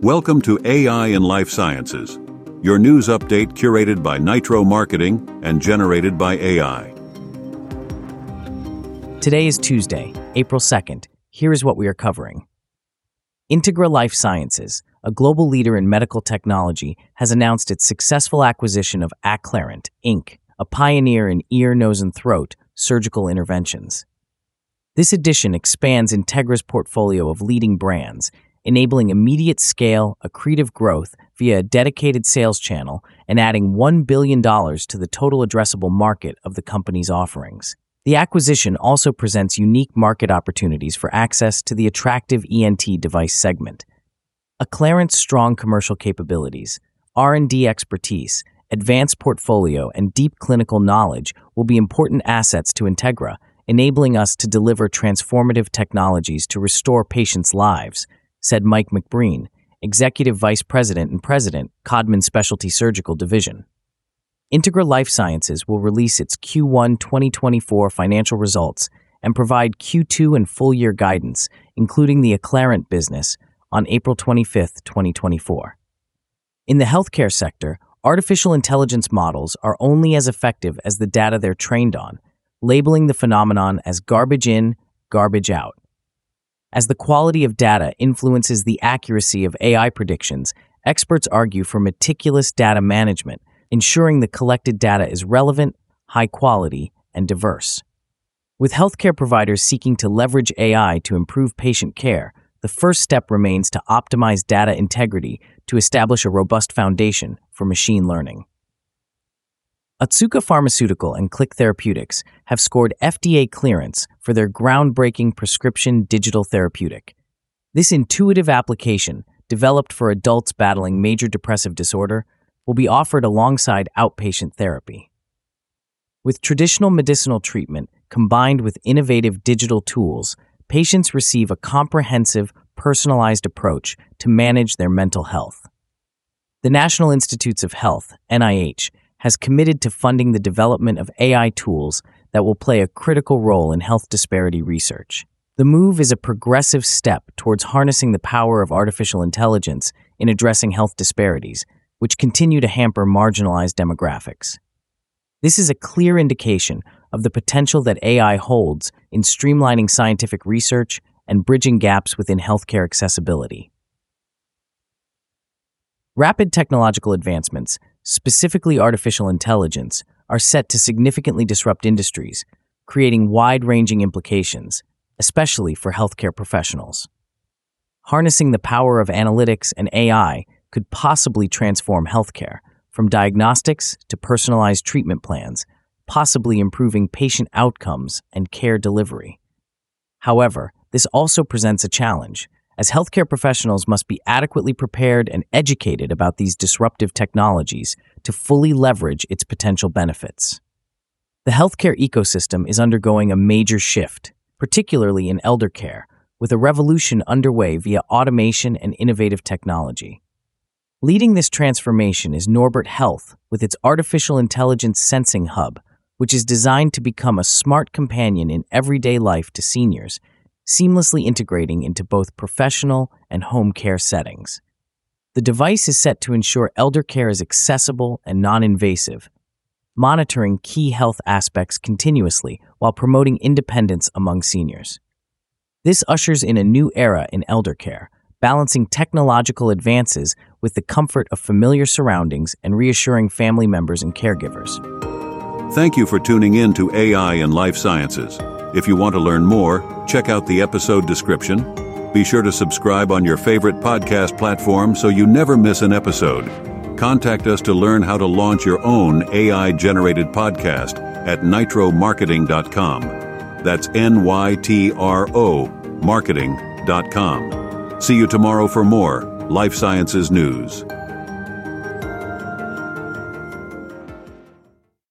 Welcome to AI in Life Sciences, your news update curated by Nitro Marketing and generated by AI. Today is Tuesday, April 2nd. Here is what we are covering. Integra Life Sciences, a global leader in medical technology, has announced its successful acquisition of Acclarent, Inc., a pioneer in ear, nose, and throat surgical interventions. This addition expands Integra's portfolio of leading brands, enabling immediate scale, accretive growth via a dedicated sales channel and adding $1 billion to the total addressable market of the company's offerings. The acquisition also presents unique market opportunities for access to the attractive ENT device segment. Acclarent's strong commercial capabilities, R&D expertise, advanced portfolio, and deep clinical knowledge will be important assets to Integra, enabling us to deliver transformative technologies to restore patients' lives, said Mike McBreen, Executive Vice President and President, Codman Specialty Surgical Division. Integra Life Sciences will release its Q1 2024 financial results and provide Q2 and full-year guidance, including the Acclarent business, on April 25, 2024. In the healthcare sector, artificial intelligence models are only as effective as the data they're trained on, labeling the phenomenon as garbage in, garbage out. As the quality of data influences the accuracy of AI predictions, experts argue for meticulous data management, ensuring the collected data is relevant, high quality, and diverse. With healthcare providers seeking to leverage AI to improve patient care, the first step remains to optimize data integrity to establish a robust foundation for machine learning. Otsuka Pharmaceutical and Click Therapeutics have scored FDA clearance for their groundbreaking prescription digital therapeutic. This intuitive application, developed for adults battling major depressive disorder, will be offered alongside outpatient therapy. With traditional medicinal treatment combined with innovative digital tools, patients receive a comprehensive, personalized approach to manage their mental health. The National Institutes of Health, NIH, has committed to funding the development of AI tools that will play a critical role in health disparity research. The move is a progressive step towards harnessing the power of artificial intelligence in addressing health disparities, which continue to hamper marginalized demographics. This is a clear indication of the potential that AI holds in streamlining scientific research and bridging gaps within healthcare accessibility. Rapid technological advancements, specifically artificial intelligence, are set to significantly disrupt industries, creating wide-ranging implications, especially for healthcare professionals. Harnessing the power of analytics and AI could possibly transform healthcare, from diagnostics to personalized treatment plans, possibly improving patient outcomes and care delivery. However, this also presents a challenge, as healthcare professionals must be adequately prepared and educated about these disruptive technologies to fully leverage its potential benefits. The healthcare ecosystem is undergoing a major shift, particularly in elder care, with a revolution underway via automation and innovative technology. Leading this transformation is Norbert Health with its artificial intelligence sensing hub, which is designed to become a smart companion in everyday life to seniors, seamlessly integrating into both professional and home care settings. The device is set to ensure elder care is accessible and non-invasive, monitoring key health aspects continuously while promoting independence among seniors. This ushers in a new era in elder care, balancing technological advances with the comfort of familiar surroundings and reassuring family members and caregivers. Thank you for tuning in to AI in Life Sciences. If you want to learn more, check out the episode description. Be sure to subscribe on your favorite podcast platform so you never miss an episode. Contact us to learn how to launch your own AI-generated podcast at nitromarketing.com. That's NYTRO marketing.com. See you tomorrow for more Life Sciences news.